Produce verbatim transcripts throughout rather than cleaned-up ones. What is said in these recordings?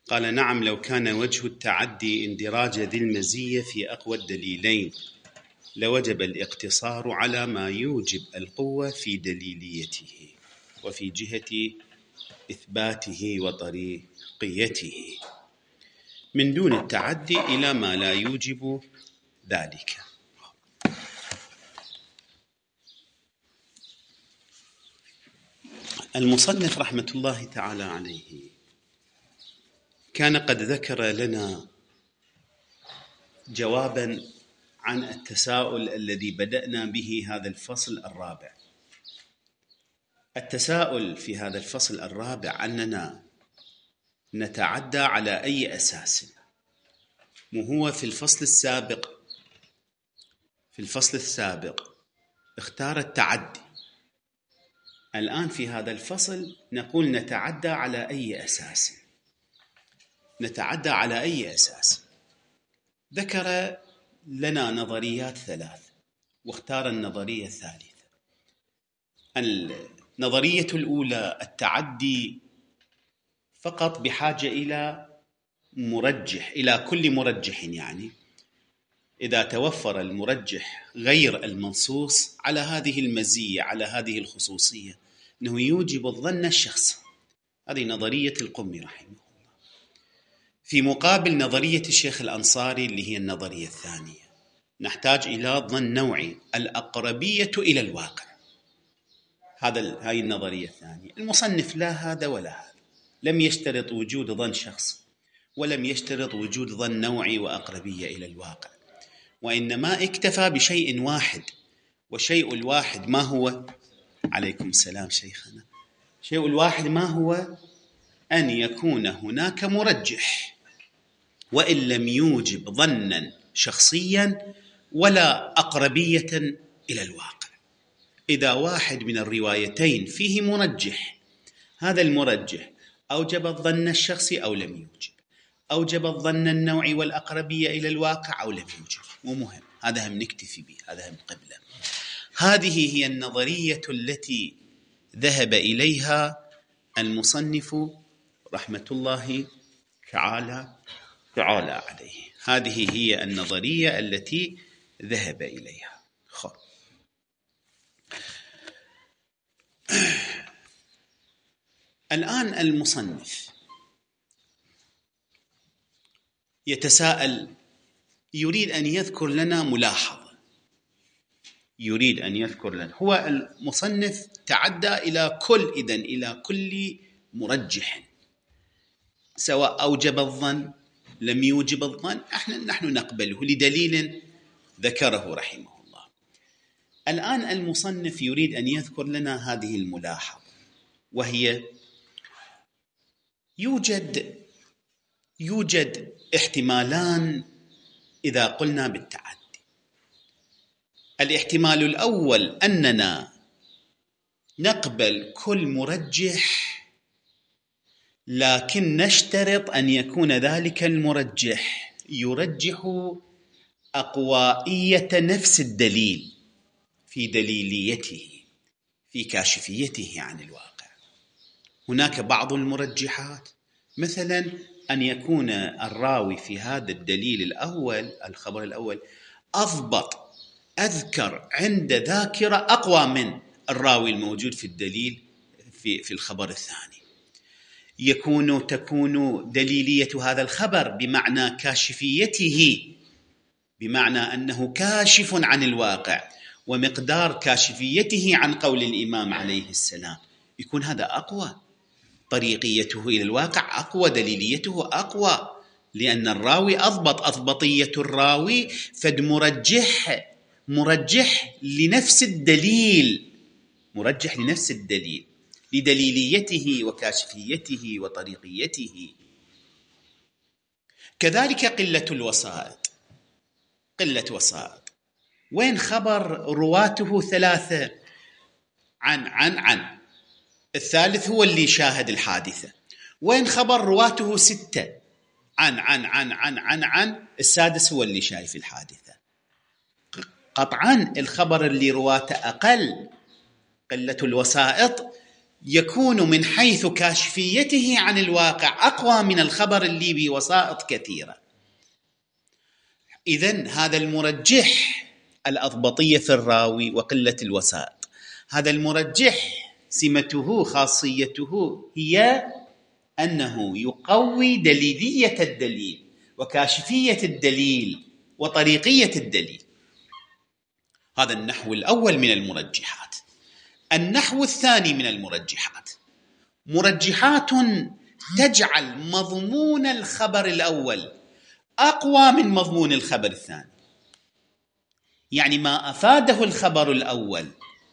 قال نعم، لو كان وجه التعدي اندراج ذي المزية في أقوى الدليلين لوجب الاقتصار على ما يوجب القوة في دليليته وفي جهة إثباته وطريقيته، من دون التعدي إلى ما لا يوجب ذلك. المصنف رحمة الله تعالى عليه كان قد ذكر لنا جوابا عن التساؤل الذي بدأنا به هذا الفصل الرابع. التساؤل في هذا الفصل الرابع أننا نتعدى على أي أساس؟ وهو في الفصل السابق في الفصل السابق اختار التعدي. الآن في هذا الفصل نقول نتعدى على أي أساس؟ نتعدى على أي أساس؟ ذكر لنا نظريات ثلاث واختار النظرية الثالثة. النظرية الأولى التعدي فقط بحاجة إلى مرجح، إلى كل مرجح، يعني إذا توفر المرجح غير المنصوص على هذه المزية، على هذه الخصوصية، أنه يوجب الظن الشخص. هذه نظرية القمي رحمه الله، في مقابل نظرية الشيخ الأنصاري اللي هي النظرية الثانية، نحتاج إلى ظن نوعي، الأقربية إلى الواقع. هذا هاي النظرية الثانية. المصنف لا هذا ولا هذا، لم يشترط وجود ظن شخص ولم يشترط وجود ظن نوعي وأقربية إلى الواقع، وإنما اكتفى بشيء واحد. وشيء الواحد ما هو؟ عليكم السلام شيخنا. شيء الواحد ما هو؟ أن يكون هناك مرجح، وإن لم يوجب ظنا شخصيا ولا أقربية إلى الواقع. إذا واحد من الروايتين فيه مرجح، هذا المرجح أوجب الظن الشخصي أو لم يوجب، أوجب الظن النوعي والأقربية إلى الواقع أو لم يوجب، ومهم هذا هم نكتفي به، هذا هم قبله. هذه هي النظرية التي ذهب إليها المصنف رحمة الله تعالى تعالى عليه. هذه هي النظرية التي ذهب إليها. خب. الآن المصنف يتساءل، يريد أن يذكر لنا ملاحظة، يريد أن يذكر لنا. هو المصنف تعدى إلى كل إذن إلى كل مرجح، سواء أوجب الظن لم يوجب الظن، احنا نحن نقبله لدليل ذكره رحمه الله. الآن المصنف يريد أن يذكر لنا هذه الملاحظة، وهي يوجد يوجد احتمالان إذا قلنا بالتعدي. الاحتمال الأول أننا نقبل كل مرجح، لكن نشترط أن يكون ذلك المرجح يرجح أقوائية نفس الدليل في دليليته، في كاشفيته عن الواقع. هناك بعض المرجحات، مثلا أن يكون الراوي في هذا الدليل الأول، الخبر الأول، أضبط، أذكر عند ذاكرة أقوى من الراوي الموجود في الدليل في في الخبر الثاني. يكون تكون دليلية هذا الخبر بمعنى كاشفيته، بمعنى أنه كاشف عن الواقع، ومقدار كاشفيته عن قول الإمام عليه السلام يكون هذا أقوى، طريقيته إلى الواقع أقوى، دليليته أقوى، لأن الراوي أضبط، أضبطية الراوي فد مرجح مرجح لنفس الدليل، مرجح لنفس الدليل، لدليليته وكاشفيته وطريقيته. كذلك قلة الوسائط، قلة وسائط، وين خبر رواته ثلاثة عن عن عن الثالث هو اللي شاهد الحادثة، وين خبر رواته ستة عن عن عن عن عن عن السادس هو اللي شايف الحادثة. قطعا الخبر اللي رواته أقل، قلة الوسائط، يكون من حيث كاشفيته عن الواقع أقوى من الخبر اللي بوسائط كثيرة. إذن هذا المرجح الأضبطية في الراوي وقلة الوسائط، هذا المرجح سمته خاصيته هي أنه يقوي دليلية الدليل وكاشفية الدليل وطريقية الدليل. هذا النحو الأول من المرجحات. النحو الثاني من المرجحات مرجحات تجعل مضمون الخبر الأول أقوى من مضمون الخبر الثاني، يعني ما أفاده الخبر الأول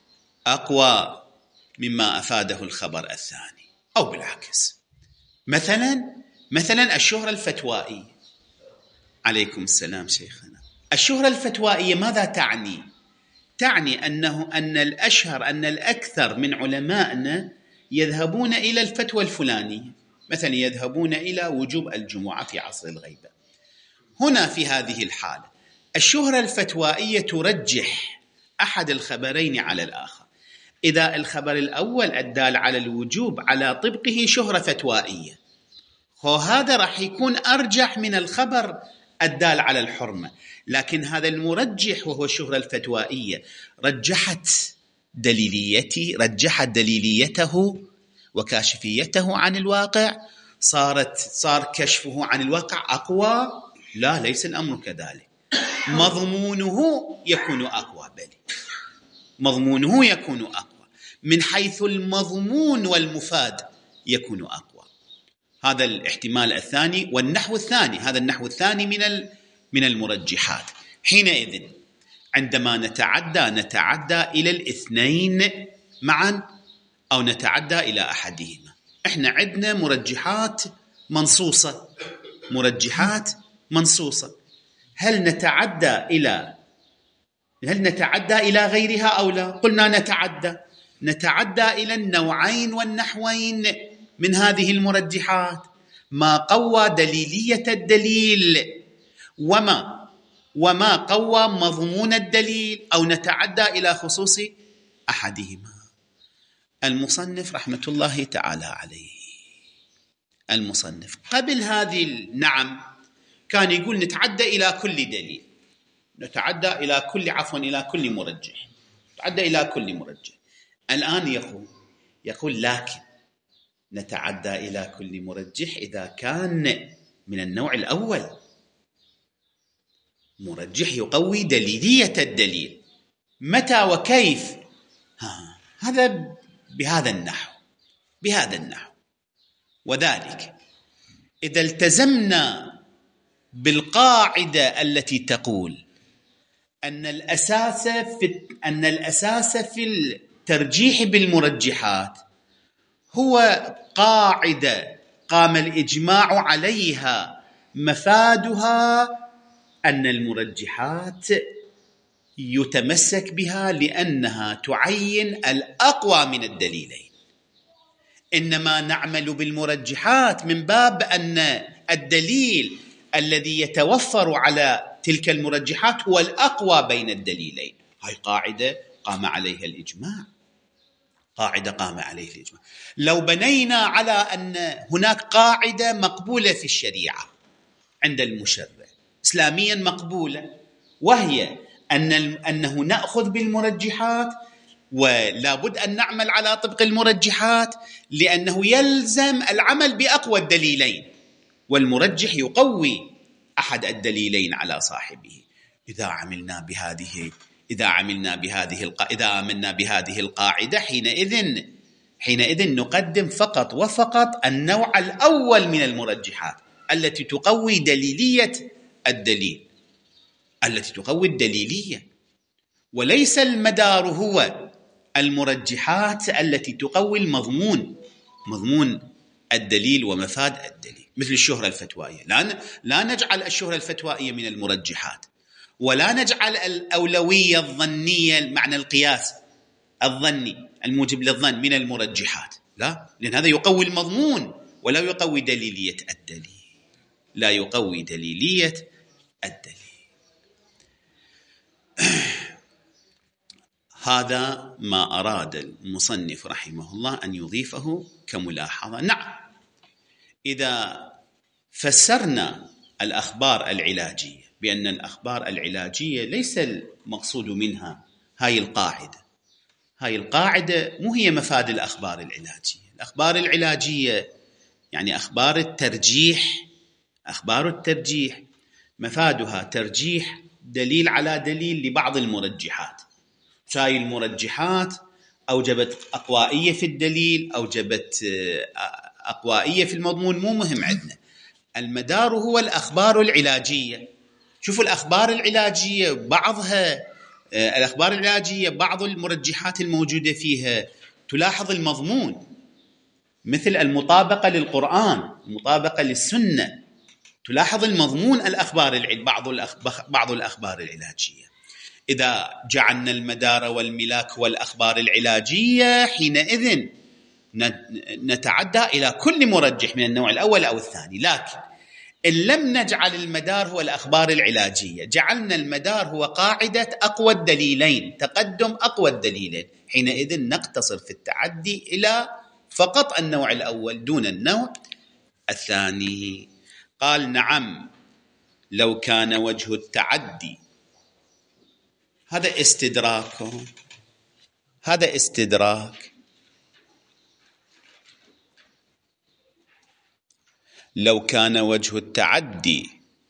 أقوى مما أفاده الخبر الثاني، أو بالعكس. مثلا مثلا الشهرة الفتوائية. عليكم السلام شيخنا. الشهرة الفتوائية ماذا تعني؟ تعني أنه أن الأشهر أن الأكثر من علمائنا يذهبون إلى الفتوى الفلانية، مثلا يذهبون إلى وجوب الجمعة في عصر الغيبة. هنا في هذه الحالة الشهرة الفتوائية ترجح أحد الخبرين على الآخر. إذا الخبر الأول الدال على الوجوب على طبقه شهرة فتوائية، وهذا راح يكون أرجح من الخبر الدال على الحرمة. لكن هذا المرجح وهو الشهرة الفتوائية رجحت دليليتي رجحت دليليته وكاشفيته عن الواقع، صارت صار كشفه عن الواقع أقوى. لا، ليس الأمر كذلك. مضمونه يكون أقوى، بل مضمونه يكون أقوى من حيث المضمون والمفاد يكون أقوى. هذا الاحتمال الثاني والنحو الثاني. هذا النحو الثاني من من المرجحات. حينئذ عندما نتعدى نتعدى إلى الاثنين معا أو نتعدى إلى أحدهما. إحنا عندنا مرجحات منصوصة مرجحات منصوصة هل نتعدى إلى هل نتعدى إلى غيرها أو لا؟ قلنا نتعدى نتعدى إلى النوعين والنحوين من هذه المرجحات، ما قوى دليلية الدليل وما وما قوى مضمون الدليل، أو نتعدى إلى خصوص أحدهما. المصنف رحمة الله تعالى عليه، المصنف قبل هذه النعم كان يقول نتعدى إلى كل دليل، نتعدى إلى كل عفوا إلى كل مرجح، نتعدى إلى كل مرجح. الآن يقول يقول لكن نتعدى إلى كل مرجح إذا كان من النوع الأول، مرجح يقوي دليلية الدليل. متى وكيف؟ ها هذا بهذا النحو بهذا النحو وذلك إذا التزمنا بالقاعدة التي تقول أن الأساس في أن الأساس في الترجيح بالمرجحات هو قاعدة قام الإجماع عليها، مفادها أن المرجحات يتمسك بها لأنها تعين الأقوى من الدليلين. إنما نعمل بالمرجحات من باب أن الدليل الذي يتوفر على تلك المرجحات هو الأقوى بين الدليلين. هاي قاعدة قام عليها الإجماع قاعدة قام عليها الإجماع. لو بنينا على أن هناك قاعدة مقبولة في الشريعة عند المشرع إسلاميا مقبولة، وهي أن أنه نأخذ بالمرجحات ولا بد أن نعمل على طبق المرجحات، لأنه يلزم العمل بأقوى الدليلين، والمرجح يقوي أحد الدليلين على صاحبه. إذا عملنا بهذه إذا عملنا بهذه الق... إذا آمنا بهذه القاعدة حينئذ حينئذ نقدم فقط وفقط النوع الأول من المرجحات التي تقوي دليلية الدليل التي تقوي الدليلية، وليس المدار هو المرجحات التي تقوي المضمون مضمون الدليل ومفاد الدليل، مثل الشهرة الفتوائية. لا لا نجعل الشهرة الفتوائية من المرجحات، ولا نجعل الأولوية الظنية معنى القياس الظني الموجب للظن من المرجحات، لا، لأن هذا يقوي المضمون ولا يقوي دليلية الدليل لا يقوي دليلية الدليل. هذا ما أراد المصنف رحمه الله أن يضيفه كملاحظة. نعم، إذا فسرنا الأخبار العلاجية بأن الأخبار العلاجية ليس المقصود منها هاي القاعدة، هاي القاعدة مو هي مفاد الأخبار العلاجية. الأخبار العلاجية يعني أخبار الترجيح، أخبار الترجيح مفادها ترجيح دليل على دليل لبعض المرجحات. هاي المرجحات أوجبت أقوائية في الدليل، أوجبت أقوائية في المضمون، مو مهم عندنا. المدار هو الأخبار العلاجية. شوفوا الأخبار العلاجية بعضها، الأخبار العلاجية بعض المرجحات الموجودة فيها تلاحظ المضمون، مثل المطابقة للقرآن، المطابقة للسنة، تلاحظ المضمون الأخبار العل... بعض الأخبار بعض الأخبار العلاجية. إذا جعلنا المدار والملاك والأخبار العلاجية حينئذ نتعدى إلى كل مرجح من النوع الأول أو الثاني. لكن إن لم نجعل المدار هو الأخبار العلاجية، جعلنا المدار هو قاعدة أقوى الدليلين، تقدم أقوى الدليلين، حينئذ نقتصر في التعدي إلى فقط النوع الأول دون النوع الثاني. قال نعم لو كان وجه التعدي، هذا استدراك، هذا استدراك. لو كان وجه التعدي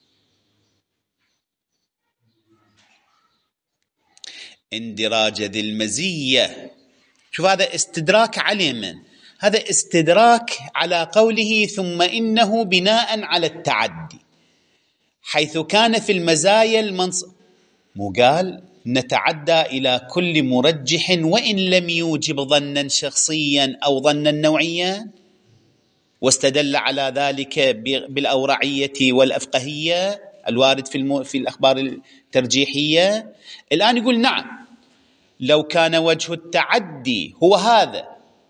اندراج ذي المزية، شوف هذا استدراك على من؟ هذا استدراك على قوله ثم إنه بناء على التعدي، حيث كان في المزايا المنص مو قال نتعدى إلى كل مرجح وإن لم يوجب ظنا شخصيا أو ظنا نوعيا، واستدل على ذلك بالأورعية والأفقهية الوارد في, الم... في الأخبار الترجيحية. الآن يقول نعم لو كان وجه التعدي هو هذا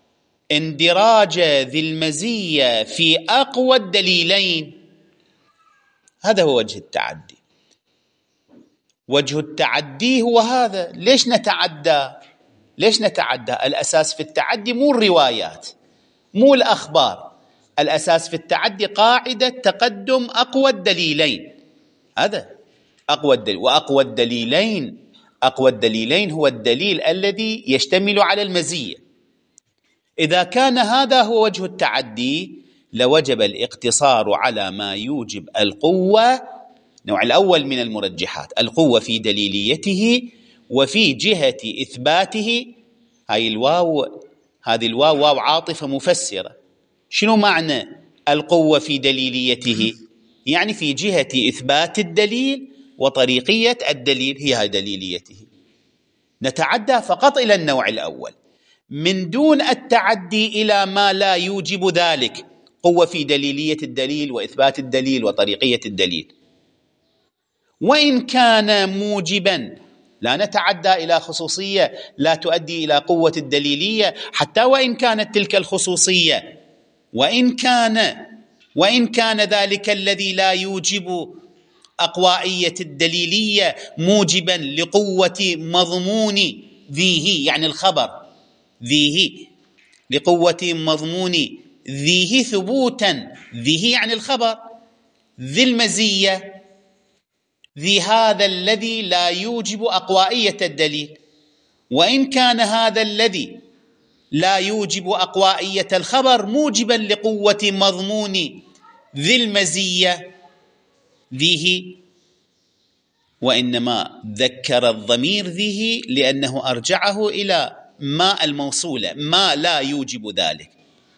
اندراج ذي المزية في أقوى الدليلين، هذا هو وجه التعدي. وجه التعدي هو هذا. ليش نتعدى؟ ليش نتعدى؟ الأساس في التعدي مو الروايات، مو الأخبار، الأساس في التعدي قاعدة تقدم أقوى الدليلين. هذا أقوى الدليل، وأقوى الدليلين أقوى الدليلين هو الدليل الذي يشتمل على المزية. إذا كان هذا هو وجه التعدي لوجب الاقتصار على ما يوجب القوة، نوع الأول من المرجحات، القوة في دليليته وفي جهة إثباته. هاي الواو، هذه الواو واو عاطفة مفسرة. شنو معنى القوة في دليليته؟ يعني في جهة إثبات الدليل وطريقية الدليل، هي هاي دليليته. نتعدى فقط إلى النوع الأول من دون التعدي إلى ما لا يوجب ذلك، قوة في دليلية الدليل وإثبات الدليل وطريقية الدليل. وإن كان موجبا لا نتعدى إلى خصوصية لا تؤدي إلى قوة الدليلية، حتى وإن كانت تلك الخصوصية، وإن كان وإن كان ذلك الذي لا يوجب أقوائية الدليلية موجبا لقوة مضمون ذيه، يعني الخبر ذيه، لقوة مضمون ذيه ثبوتا، ذيه يعني الخبر، ذي المزية، ذي هذا الذي لا يوجب أقوائية الدليل. وإن كان هذا الذي لا يوجب أقوائية الخبر موجبا لقوة مضمون ذي المزية ذيه، وإنما ذكر الضمير ذيه لأنه أرجعه إلى ما الموصولة، ما لا يوجب ذلك،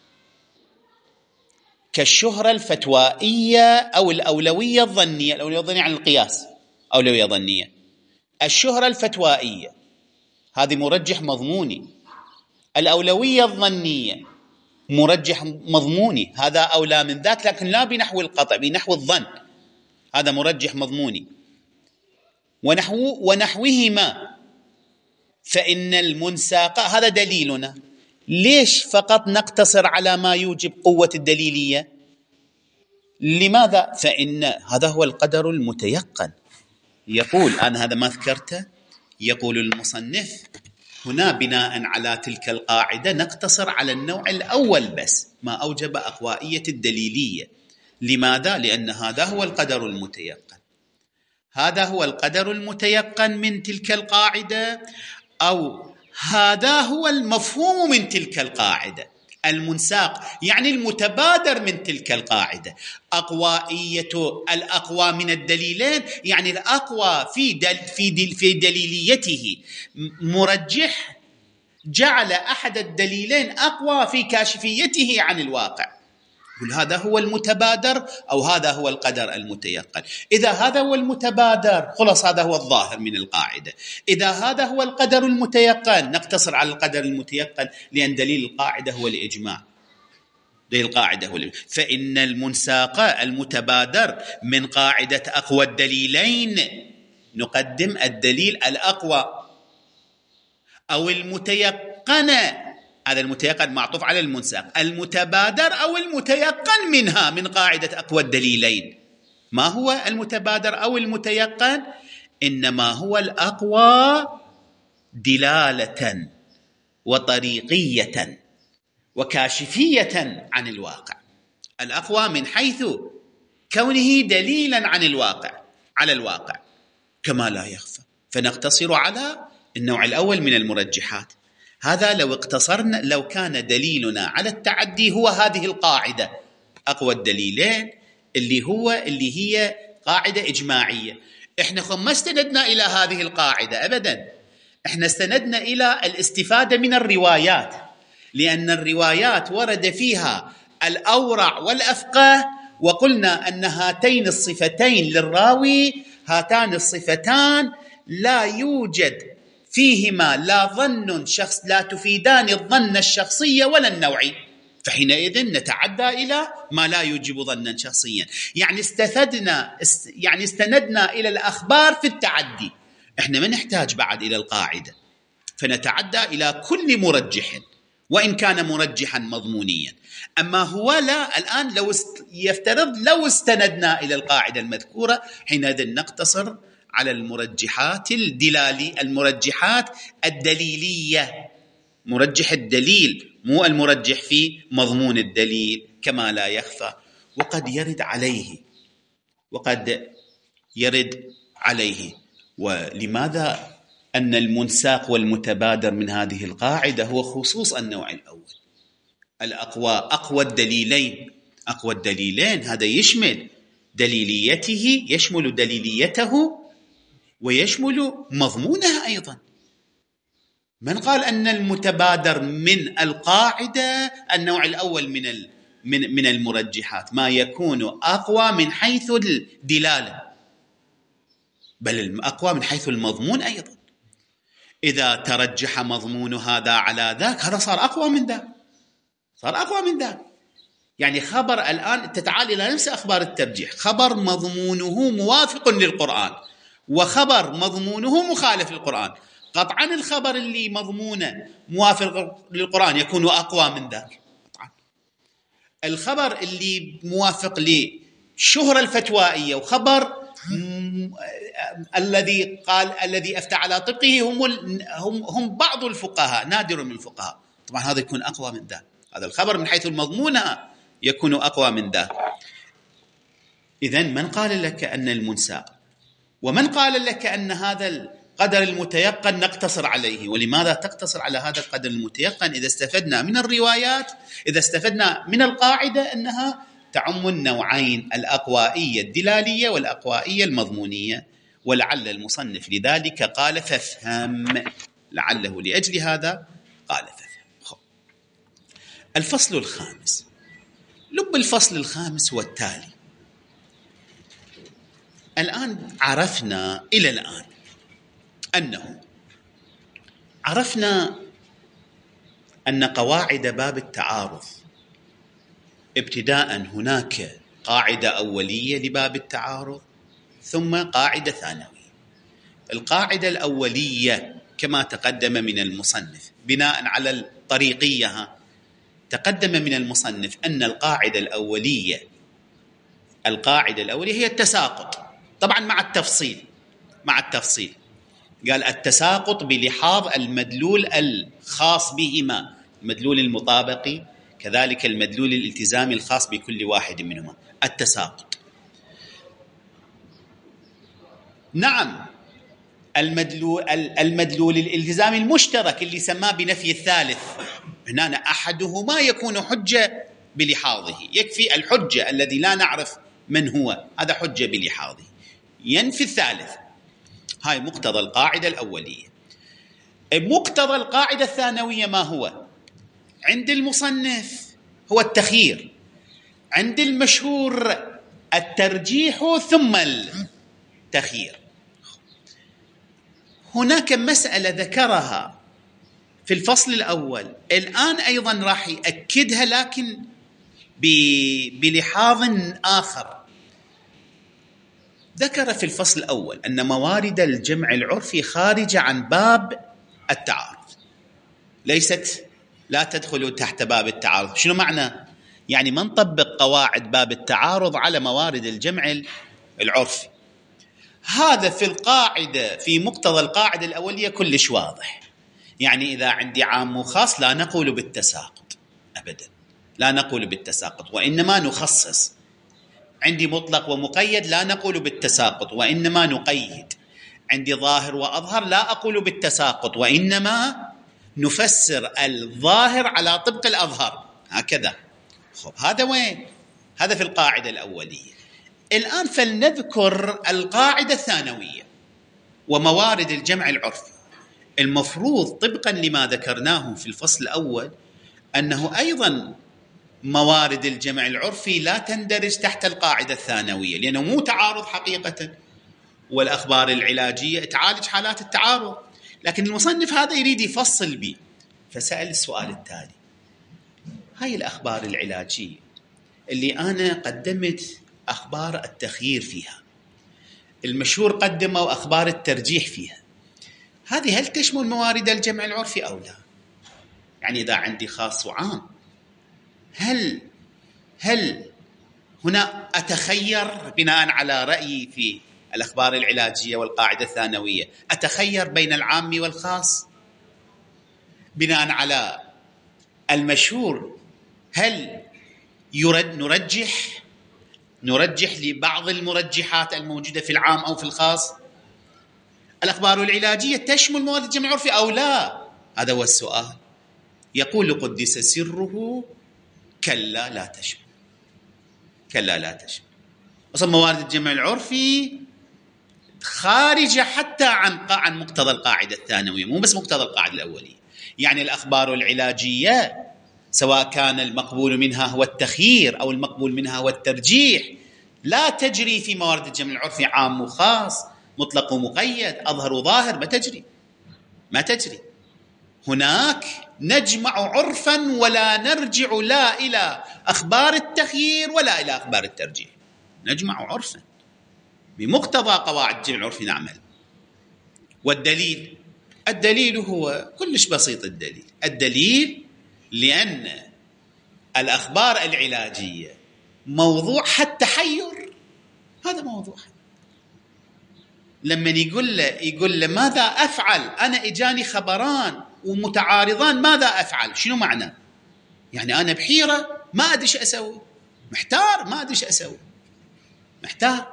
كالشهرة الفتوائية أو الأولوية الظنية. الأولوية الظنية عن القياس، أولوية ظنية. الشهرة الفتوائية هذه مرجح مضموني، الأولوية الظنية مرجح مضموني، هذا أولى من ذاك، لكن لا بنحو القطع، بنحو الظن، هذا مرجح مضموني. ونحو ونحوهما فإن المنساق، هذا دليلنا. ليش فقط نقتصر على ما يوجب قوة الدليلية؟ لماذا؟ فإن هذا هو القدر المتيقن. يقول أنا هذا ما ذكرته، يقول المصنف هنا بناء على تلك القاعدة نقتصر على النوع الأول بس، ما أوجب أقوائية الدليلية. لماذا؟ لأن هذا هو القدر المتيقن، هذا هو القدر المتيقن من تلك القاعدة، أو هذا هو المفهوم من تلك القاعدة، المنساق يعني المتبادر من تلك القاعدة. أقوائية الأقوى من الدليلين يعني الأقوى في دل في دل في دليليته مرجح جعل أحد الدليلين أقوى في كاشفيته عن الواقع. هذا هو المتبادر أو هذا هو القدر المتيقن. إذا هذا هو المتبادر خلاص هذا هو الظاهر من القاعدة. إذا هذا هو القدر المتيقن نقتصر على القدر المتيقن، لأن دليل القاعدة هو الإجماع. دليل القاعدة هو الإجماع. فإن المنساق المتبادر من قاعدة أقوى الدليلين نقدم الدليل الأقوى، أو المتيقن، هذا المتيقن معطوف على المنساق، المتبادر أو المتيقن منها من قاعدة أقوى الدليلين. ما هو المتبادر أو المتيقن؟ إنما هو الأقوى دلالة وطريقية وكاشفية عن الواقع، الأقوى من حيث كونه دليلا عن الواقع على الواقع كما لا يخفى. فنقتصر على النوع الأول من المرجحات. هذا لو اقتصرنا، لو كان دليلنا على التعدي هو هذه القاعدة أقوى الدليلين اللي هو اللي هي قاعدة إجماعية. إحنا ما استندنا إلى هذه القاعدة أبدا، إحنا استندنا إلى الاستفادة من الروايات، لأن الروايات ورد فيها الأورع والأفقه، وقلنا أن هاتين الصفتين للراوي، هاتان الصفتان لا يوجد فيهما لا ظن شخص، لا تفيدان الظن الشخصية ولا النوعي، فحينئذ نتعدى إلى ما لا يوجب ظنا شخصيا. يعني استفدنا است يعني استندنا إلى الأخبار في التعدي، إحنا ما نحتاج بعد إلى القاعدة، فنتعدى إلى كل مرجح وإن كان مرجحا مضمونيا. أما هو لا، الآن لو است يفترض لو استندنا إلى القاعدة المذكورة حينئذ نقتصر على المرجحات الدلالي، المرجحات الدليلية، مرجح الدليل مو المرجح في مضمون الدليل كما لا يخفى. وقد يرد عليه وقد يرد عليه ولماذا أن المنساق والمتبادر من هذه القاعدة هو خصوص النوع الأول الأقوى، أقوى الدليلين. أقوى الدليلين هذا يشمل دليليته، يشمل دليليته ويشمل مضمونها أيضا. من قال أن المتبادر من القاعدة النوع الأول من من من المرجحات ما يكون أقوى من حيث الدلالة، بل أقوى من حيث المضمون أيضا. إذا ترجح مضمون هذا على ذاك هذا صار أقوى من ذاك، صار أقوى من ذاك. يعني خبر الآن تتعال إلى نفس أخبار الترجيح، خبر مضمونه موافق للقرآن وخبر مضمونه مخالف للقرآن، قطعا الخبر اللي مضمونه موافق للقرآن يكون أقوى من ذاك قطعا. الخبر اللي موافق للشهرة الفتوائية وخبر الذي قال الذي أفتى على طبقه هم هم هم بعض الفقهاء، نادر من الفقهاء، طبعا هذا يكون أقوى من ذاك. هذا الخبر من حيث المضمون يكون أقوى من ذاك. إذن من قال لك أن المنساق ومن قال لك أن هذا القدر المتيقن نقتصر عليه؟ ولماذا تقتصر على هذا القدر المتيقن إذا استفدنا من الروايات، إذا استفدنا من القاعدة أنها تعم النوعين الأقوائية الدلالية والأقوائية المضمونية؟ ولعل المصنف لذلك قال فافهم، لعله لأجل هذا قال فافهم. الفصل الخامس، لب الفصل الخامس هو التالي. الآن عرفنا إلى الآن أنه عرفنا أن قواعد باب التعارض ابتداء هناك قاعدة أولية لباب التعارض ثم قاعدة ثانوية. القاعدة الأولية كما تقدم من المصنف بناء على الطريقية، تقدم من المصنف أن القاعدة الأولية القاعدة الأولية هي التساقط، طبعا مع التفصيل مع التفصيل قال التساقط بلحاظ المدلول الخاص بهما، المدلول المطابقي كذلك المدلول الالتزامي الخاص بكل واحد منهما. التساقط، نعم، المدلول المدلول الالتزامي المشترك اللي سماه بنفي الثالث، هنا أحدهما يكون حجة بلحاظه، يكفي الحجة الذي لا نعرف من هو، هذا حجة بلحاظه، ينفي الثالث. هاي مقتضى القاعدة الأولية. مقتضى القاعدة الثانوية ما هو؟ عند المصنف هو التخيير، عند المشهور الترجيح ثم التخيير. هناك مسألة ذكرها في الفصل الأول، الآن أيضا راح يأكدها لكن بلحاظ آخر. ذكر في الفصل الأول أن موارد الجمع العرفي خارجة عن باب التعارض، ليست لا تدخل تحت باب التعارض. شنو معنى؟ يعني ما نطبق قواعد باب التعارض على موارد الجمع العرفي. هذا في القاعدة، في مقتضى القاعدة الأولية كلش واضح. يعني إذا عندي عام وخاص لا نقول بالتساقط أبدا، لا نقول بالتساقط وإنما نخصص. عندي مطلق ومقيد لا نقول بالتساقط وإنما نقيد. عندي ظاهر وأظهر لا أقول بالتساقط وإنما نفسر الظاهر على طبق الأظهر، هكذا. خب هذا وين؟ هذا في القاعدة الأولية. الآن فلنذكر القاعدة الثانوية وموارد الجمع العرفي. المفروض طبقا لما ذكرناه في الفصل الأول أنه أيضا موارد الجمع العرفي لا تندرج تحت القاعدة الثانوية، لأنه مو تعارض حقيقة، والأخبار العلاجية تعالج حالات التعارض، لكن المصنف هذا يريد يفصل به، فسأل السؤال التالي: هاي الأخبار العلاجية اللي أنا قدمت أخبار التخيير فيها، المشهور قدموا أخبار الترجيح فيها، هذه هل تشمل موارد الجمع العرفي أو لا؟ يعني إذا عندي خاص وعام، هل هل هنا أتخير بناء على رأيي في الأخبار العلاجية والقاعدة الثانوية، أتخير بين العام والخاص بناء على المشهور؟ هل يرد نرجح نرجح لبعض المرجحات الموجودة في العام أو في الخاص؟ الأخبار العلاجية تشمل موارد الجمع العرفي أو لا؟ هذا هو السؤال. يقول قدس سره: كلا لا تشمل، كلا لا تشمل. أصلا موارد الجمع العرفي خارجة حتى عن عن مقتضى القاعدة الثانوية، مو بس مقتضى القاعدة الأولية. يعني الأخبار العلاجية سواء كان المقبول منها هو التخيير أو المقبول منها هو الترجيح لا تجري في موارد الجمع العرفي عام وخاص، مطلق ومقيد، أظهر وظاهر، ما تجري ما تجري. هناك نجمع عرفا ولا نرجع لا إلى أخبار التخيير ولا إلى أخبار الترجيح، نجمع عرفا بمقتضى قواعد الجمع العرفي نعمل. والدليل الدليل هو كلش بسيط. الدليل الدليل لأن الأخبار العلاجية موضوع التحير، هذا موضوع. لما يقول له يقول له ماذا أفعل؟ أنا إجاني خبران ومتعارضان، ماذا أفعل؟ شنو معنى؟ يعني أنا بحيرة ما أدري إيش أسوي، محتار ما أدري إيش أسوي، محتار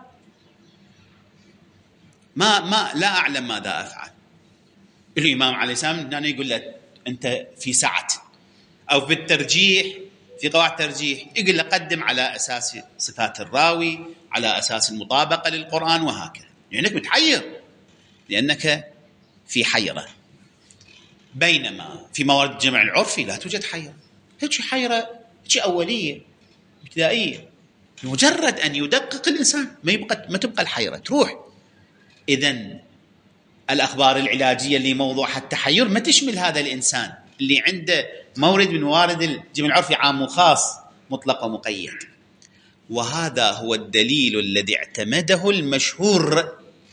ما ما لا أعلم ماذا أفعل. الإمام عليه السلام يعني يقول له أنت في سعة، أو بالترجيح في قواعد ترجيح يقول له قدم على أساس صفات الراوي، على أساس المطابقة للقرآن وهكذا، لأنك يعني متحير، لأنك في حيرة. بينما في موارد الجمع العرفي لا توجد حيرة، هيك حيرة هيك أولية ابتدائية، مجرد أن يدقق الإنسان ما يبقى ما تبقى الحيرة تروح. إذن الأخبار العلاجية اللي موضوعها التحير ما تشمل هذا الإنسان اللي عنده مورد من موارد الجمع العرفي عام وخاص، مطلق ومقيد. وهذا هو الدليل الذي اعتمده المشهور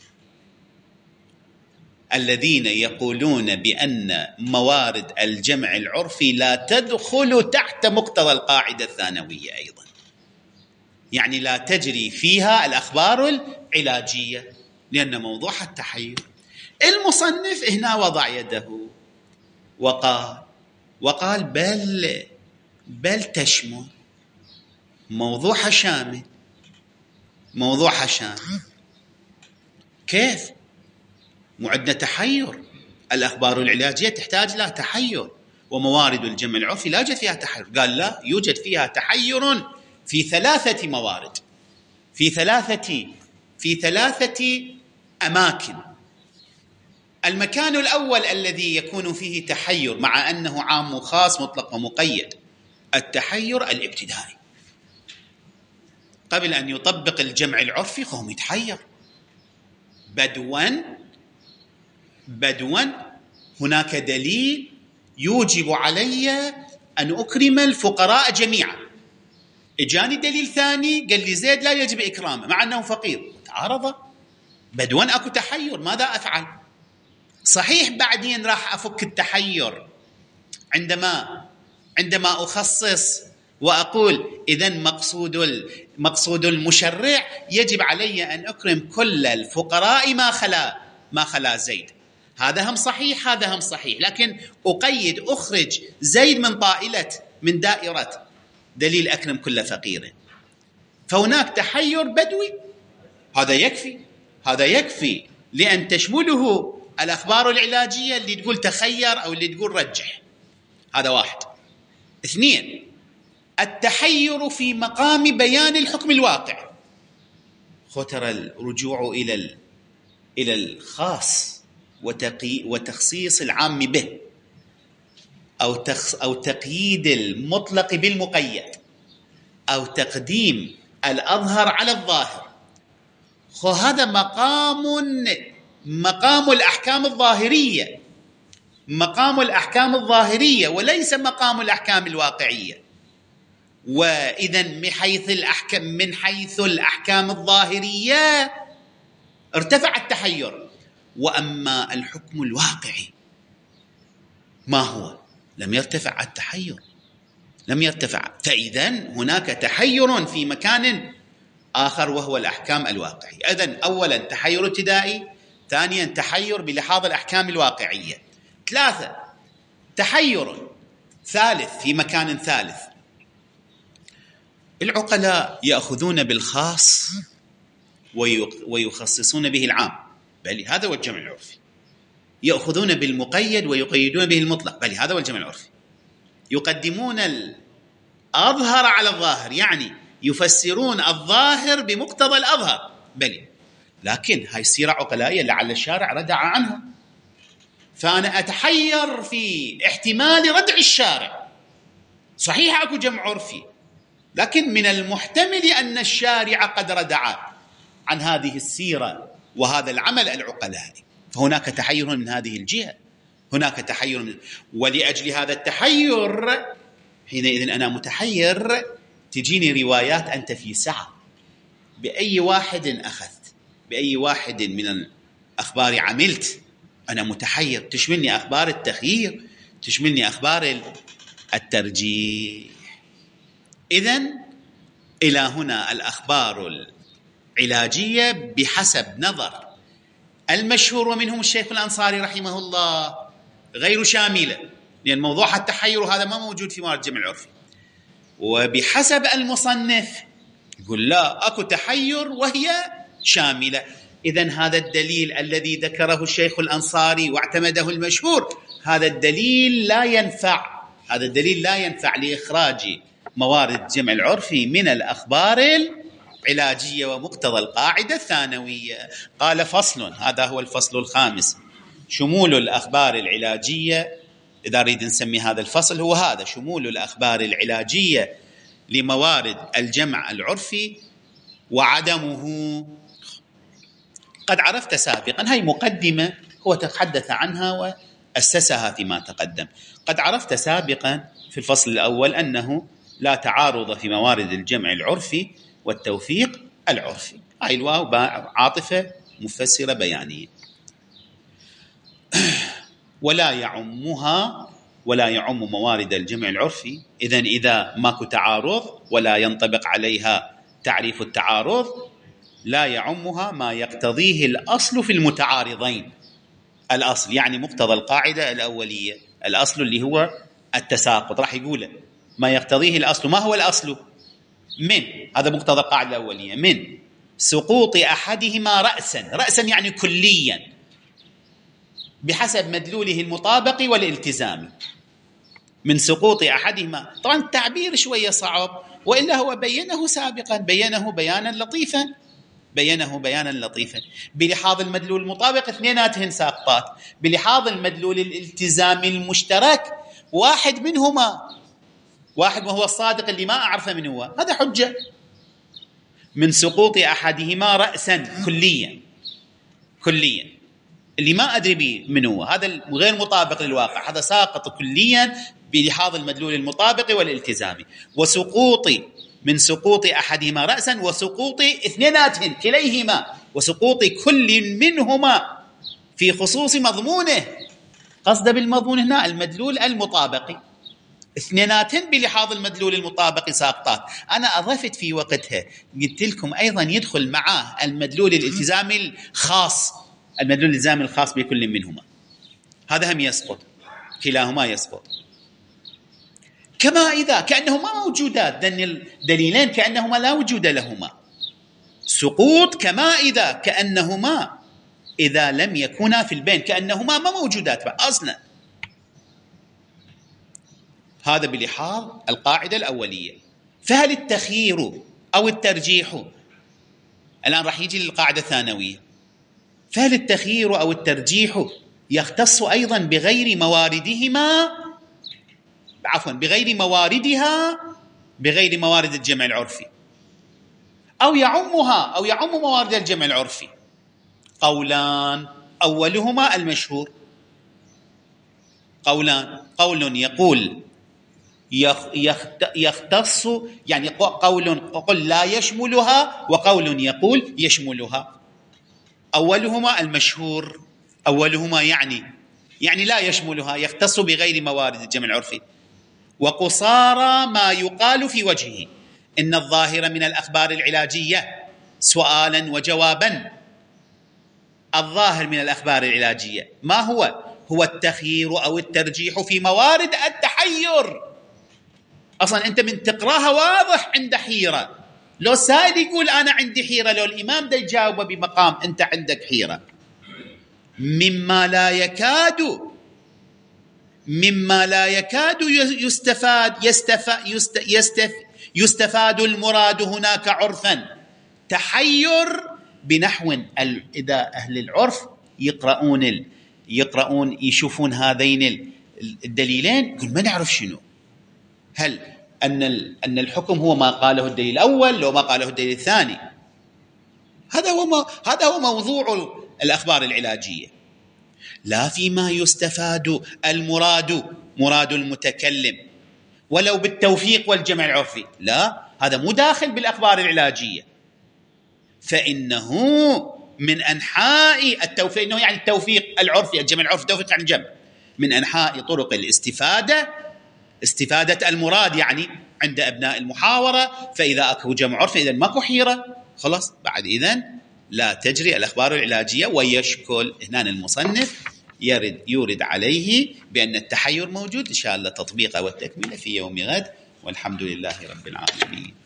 الذين يقولون بأن موارد الجمع العرفي لا تدخل تحت مقتضى القاعدة الثانوية أيضا، يعني لا تجري فيها الأخبار العلاجية لأن موضوعها التحير. المصنف هنا وضع يده وقال وقال بل بل تشمل موضوعها شامل، موضوعها شامل. كيف؟ معدنا تحير، الأخبار العلاجية تحتاج إلى تحير، وموارد الجمع العرفي لا يوجد فيها تحير. قال لا، يوجد فيها تحير في ثلاثة موارد، في ثلاثة في ثلاثة أماكن. المكان الأول الذي يكون فيه تحير مع أنه عام وخاص مطلق ومقيد، التحير الابتدائي. قبل أن يطبق الجمع العرفي هو يتحير بدوا بدوا هناك دليل يوجب علي أن أكرم الفقراء جميعا. إجاني دليل ثاني قال لي زيد لا يجب إكرامه مع أنه فقير. تعارض بدوا، أكو تحير، ماذا أفعل؟ صحيح بعدين راح أفك التحير عندما عندما أخصص وأقول إذن مقصود مقصود المشرع يجب علي أن أكرم كل الفقراء ما خلا ما خلا زيد. هذا هم صحيح، هذا هم صحيح، لكن أقيد أخرج زيد من طائلة من دائرة دليل أكرم كل فقير. فهناك تحير بدوي، هذا يكفي، هذا يكفي لأن تشمله الأخبار العلاجية اللي تقول تخير أو اللي تقول رجح. هذا واحد. اثنين، التحير في مقام بيان الحكم الواقع. خطر الرجوع إلى إلى الخاص وتقي وتخصيص العام به، أو تخص أو تقييد المطلق بالمقيد، أو تقديم الأظهر على الظاهر. هذا مقام مقام الأحكام الظاهرية، مقام الأحكام الظاهرية وليس مقام الأحكام الواقعية. وإذا من حيث الأحكام من حيث الأحكام الظاهرية ارتفع التحير، وأما الحكم الواقعي ما هو؟ لم يرتفع التحير، لم يرتفع. فإذا هناك تحير في مكان آخر وهو الأحكام الواقعية. إذن أولا تحير ابتدائي، ثانيا تحير بلحاظ الأحكام الواقعية، ثلاثة تحير ثالث في مكان ثالث. العقلاء يأخذون بالخاص ويخصصون به العام، بل هذا هو الجمع العرفي. يأخذون بالمقيد ويقيدون به المطلق، بل هذا هو الجمع العرفي. يقدمون الأظهر على الظاهر، يعني يفسرون الظاهر بمقتضى الأظهر، بل لكن هاي سيرة عقلائية لعل الشارع ردع عنها. فأنا أتحير في احتمال ردع الشارع. صحيح أكو جمع عرفي، لكن من المحتمل أن الشارع قد ردع عن هذه السيرة وهذا العمل العقلائي. فهناك تحير من هذه الجهة، هناك تحير من... ولأجل هذا التحير حينئذ أنا متحير. تجيني روايات أنت في سعة، بأي واحد أخذت، بأي واحد من الأخبار عملت، أنا متحير. تشملني أخبار التخيير، تشملني أخبار الترجيح. إذن إلى هنا الأخبار العلاجية بحسب نظر المشهور ومنهم الشيخ الأنصاري رحمه الله غير شاملة، لأن موضوع التحير هذا ما موجود في موارد الجمع العرفي. وبحسب المصنف يقول لا، أكو تحير وهي شاملة. إذن هذا الدليل الذي ذكره الشيخ الأنصاري واعتمده المشهور، هذا الدليل لا ينفع، هذا الدليل لا ينفع لإخراج موارد الجمع العرفي من الأخبار العلاجية ومقتضى القاعدة الثانوية. قال فصل، هذا هو الفصل الخامس، شمول الأخبار العلاجية. إذا أريد نسمي هذا الفصل هو هذا، شمول الأخبار العلاجية لموارد الجمع العرفي وعدمه. قد عرفت سابقا، هاي مقدمة هو تحدث عنها وأسسها فيما تقدم. قد عرفت سابقا في الفصل الأول أنه لا تعارض في موارد الجمع العرفي والتوفيق العرفي. هاي الواو عاطفة مفسرة بيانية. ولا يعمها ولا يعم موارد الجمع العرفي. إذن إذا ماكو تعارض ولا ينطبق عليها تعريف التعارض، لا يعمها ما يقتضيه الأصل في المتعارضين. الأصل يعني مقتضى القاعدة الأولية، الأصل اللي هو التساقط، راح يقوله ما يقتضيه الأصل. ما هو الأصل؟ من، هذا مقتضى القاعدة الأولية، من سقوط أحدهما رأسا، رأسا يعني كليا بحسب مدلوله المطابق والالتزامي، من سقوط أحدهما. طبعا التعبير شوية صعب، وإلا هو بينه سابقا، بينه بيانا لطيفا، بينه بيانا لطيفا بلحاظ المدلول المطابق اثنيناتهن ساقطات، بلحاظ المدلول الالتزامي المشترك واحد منهما، واحد وهو الصادق اللي ما أعرفه من هو، هذا حجة. من سقوط أحدهما رأسا كليا، كليا اللي ما أدري به من هو، هذا غير مطابق للواقع، هذا ساقط كليا بلحاظ المدلول المطابق والالتزامي. وسقوط، من سقوط أحدهما رأسا وسقوط اثنيناتهن كليهما، وسقوط كل منهما في خصوص مضمونه، قصد بالمضمون هنا المدلول المطابق، اثنيناتهن بلحاظ المدلول المطابق ساقطات. أنا أضفت في وقتها قلت لكم أيضا يدخل معاه المدلول الالتزامي الخاص، المدلول الالتزامي الخاص بكل منهما، هذا هم يسقط، كلاهما يسقط. كما إذا كأنهما موجودات، دليلين كأنهما لا وجود لهما، سقوط كما إذا كأنهما إذا لم يكونا في البين، كأنهما ما موجودات أصلا. هذا بلحاظ القاعدة الأولية. فهل التخيير أو الترجيح، الآن راح يجي للقاعدة الثانوية، فهل التخيير أو الترجيح يختص أيضا بغير مواردهما، عفوا بغير مواردها، بغير موارد الجمع العرفي، أو يعمها، أو يعم موارد الجمع العرفي؟ قولان، أولهما المشهور، قولان، قول يقول يختص، يعني قول قل لا يشملها، وقول يقول يشملها. أولهما المشهور، أولهما يعني يعني لا يشملها، يختص بغير موارد الجمع العرفي. وقصارى ما يقال في وجهه إن الظاهر من الأخبار العلاجية سؤالا وجوابا. الظاهر من الأخبار العلاجية ما هو؟ هو التخيير أو الترجيح في موارد التحير. أصلا أنت من تقراها واضح عند حيرة، لو سائل يقول أنا عندي حيرة، لو الإمام دا يجاوب بمقام أنت عندك حيرة، مما لا يكاد مما لا يكاد يستفاد يستف يست يستف يستفاد المراد هناك عرفا. تحير بنحو إذا أهل العرف يقرؤون ال... يقرؤون يشوفون هذين الدليلين يقول ما نعرف شنو، هل أن أن الحكم هو ما قاله الدليل الأول لو ما قاله الدليل الثاني؟ هذا هو ما... هذا هو موضوع الأخبار العلاجية. لا فيما يستفاد المراد مراد المتكلم ولو بالتوفيق والجمع العرفي، لا، هذا مو داخل بالأخبار العلاجية، فإنه من أنحاء التوفيق، إنه يعني التوفيق العرفي، الجمع العرفي توفيق عن جمع، من أنحاء طرق الاستفادة، استفادة المراد يعني عند أبناء المحاورة. فإذا أكو جمع عرفي إذن ماكو حيرة، خلاص بعد إذن لا تجري الأخبار العلاجية. ويشكل هنا المصنف يرد يورد عليه بأن التحير موجود، إن شاء الله تطبيقه والتكميل في يوم غد، والحمد لله رب العالمين.